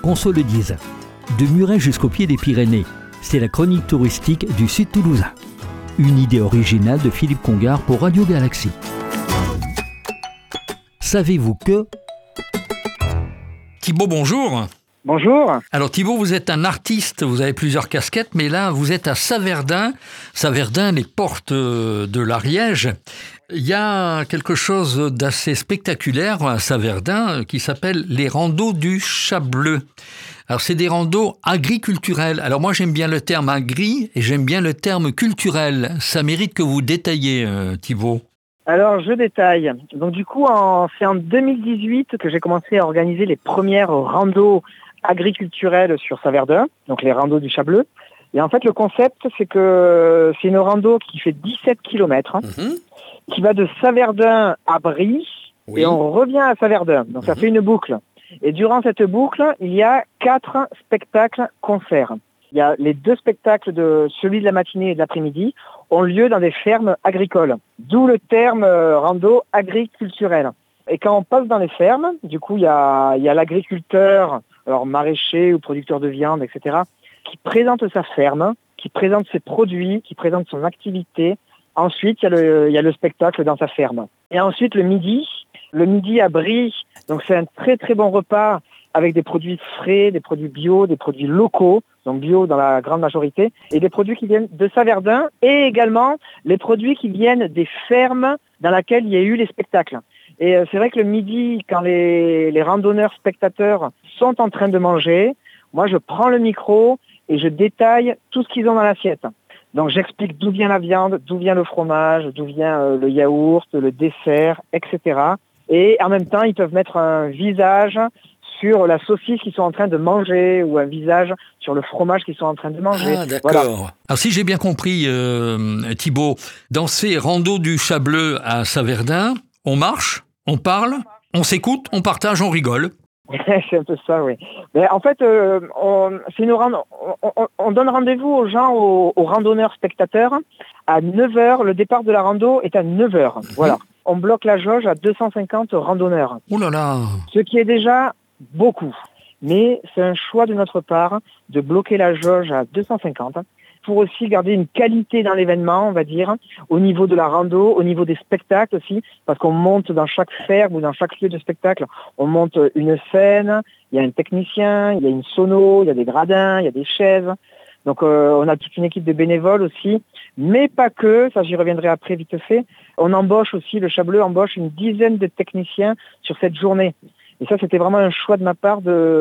qu'on se le dise. De Muret jusqu'au pied des Pyrénées, c'est la chronique touristique du Sud Toulousain. Une idée originale de Philippe Congar pour Radio Galaxie. Savez-vous que... Thibaut, bonjour. Bonjour. Alors Thibaut, vous êtes un artiste, vous avez plusieurs casquettes, mais là vous êtes à Saverdun. Saverdun, les portes de l'Ariège. Il y a quelque chose d'assez spectaculaire à Saverdun qui s'appelle les randos du Chableux. Alors c'est des randos agriculturels. Alors moi j'aime bien le terme agri et j'aime bien le terme culturel. Ça mérite que vous détailliez, Thibaut. Alors je détaille. Donc du coup, c'est en 2018 que j'ai commencé à organiser les premières randos agriculturelles sur Saverdun, donc les randos du Chableux. Et en fait le concept c'est que c'est une rando qui fait 17 km, qui va de Saverdun à Brie, et on revient à Saverdun. Donc ça fait une boucle. Et durant cette boucle, il y a 4 spectacles-concerts. Il y a les 2 spectacles, celui de la matinée et de l'après-midi, ont lieu dans des fermes agricoles. D'où le terme rando agriculturel. Et quand on passe dans les fermes, du coup, il y a l'agriculteur, alors maraîcher ou producteur de viande, etc., qui présente sa ferme, qui présente ses produits, qui présente son activité. Ensuite, il y a le spectacle dans sa ferme. Et ensuite, le midi à Brie, donc c'est un très très bon repas avec des produits frais, des produits bio, des produits locaux, donc bio dans la grande majorité, et des produits qui viennent de Saverdun, et également les produits qui viennent des fermes dans lesquelles il y a eu les spectacles. Et c'est vrai que le midi, quand les randonneurs spectateurs sont en train de manger, moi je prends le micro et je détaille tout ce qu'ils ont dans l'assiette. Donc j'explique d'où vient la viande, d'où vient le fromage, d'où vient le yaourt, le dessert, etc. Et en même temps, ils peuvent mettre un visage sur la saucisse qu'ils sont en train de manger ou un visage sur le fromage qu'ils sont en train de manger. Ah, d'accord. Voilà. Alors si j'ai bien compris, Thibaut, dans ces randos du Chableux à Saverdun, on marche, on parle, on s'écoute, on partage, on rigole. C'est un peu ça, oui. Mais en fait, on donne rendez-vous aux gens, aux randonneurs spectateurs, à 9h. Le départ de la rando est à 9h. Voilà. On bloque la jauge à 250 randonneurs. Oh là là. Ce qui est déjà beaucoup. Mais c'est un choix de notre part de bloquer la jauge à 250 pour aussi garder une qualité dans l'événement, on va dire, au niveau de la rando, au niveau des spectacles aussi, parce qu'on monte dans chaque ferme ou dans chaque lieu de spectacle, on monte une scène, il y a un technicien, il y a une sono, il y a des gradins, il y a des chaises. Donc on a toute une équipe de bénévoles aussi, mais pas que, ça j'y reviendrai après vite fait. On embauche aussi, le Chableux embauche une dizaine de techniciens sur cette journée. Et ça c'était vraiment un choix de ma part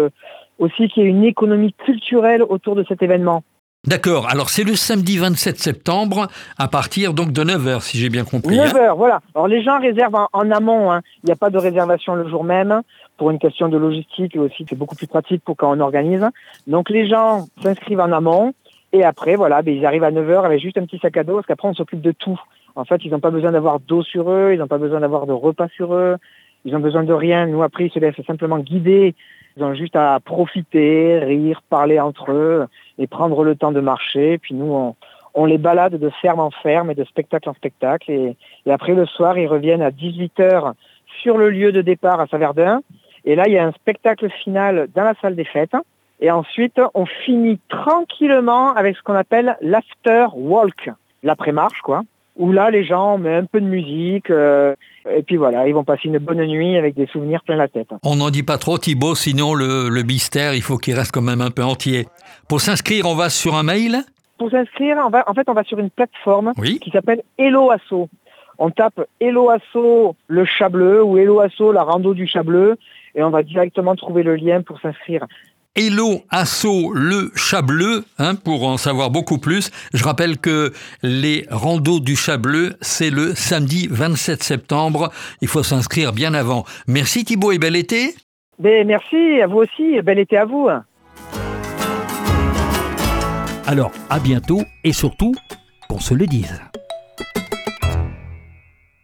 aussi qu'il y ait une économie culturelle autour de cet événement. D'accord, alors c'est le samedi 27 septembre à partir donc de 9h si j'ai bien compris. 9h, voilà. Alors les gens réservent en amont, il n'y a pas de réservation le jour même, pour une question de logistique aussi, c'est beaucoup plus pratique pour quand on organise. Donc les gens s'inscrivent en amont et après voilà, ils arrivent à 9h avec juste un petit sac à dos parce qu'après on s'occupe de tout. En fait, ils n'ont pas besoin d'avoir d'eau sur eux, ils n'ont pas besoin d'avoir de repas sur eux, ils n'ont besoin de rien. Nous après, ils se laissent simplement guider. Ils ont juste à profiter, rire, parler entre eux et prendre le temps de marcher. Puis nous, on les balade de ferme en ferme et de spectacle en spectacle. Et après, le soir, ils reviennent à 18h sur le lieu de départ à Saverdun. Et là, il y a un spectacle final dans la salle des fêtes. Et ensuite, on finit tranquillement avec ce qu'on appelle l'after walk, l'après-marche, quoi. Où là, les gens mettent un peu de musique, et puis voilà, ils vont passer une bonne nuit avec des souvenirs plein la tête. On n'en dit pas trop, Thibaut, sinon le mystère, il faut qu'il reste quand même un peu entier. Pour s'inscrire, on va sur un mail ? Pour s'inscrire, on va sur une plateforme qui s'appelle Hello Asso. On tape Hello Asso le Chableux ou Hello Asso la rando du Chableux, et on va directement trouver le lien pour s'inscrire. Hello Asso le Chableux, pour en savoir beaucoup plus. Je rappelle que les randos du Chableux, c'est le samedi 27 septembre. Il faut s'inscrire bien avant. Merci Thibaut et bel été. Merci à vous aussi, bel été à vous. Alors, à bientôt et surtout, qu'on se le dise.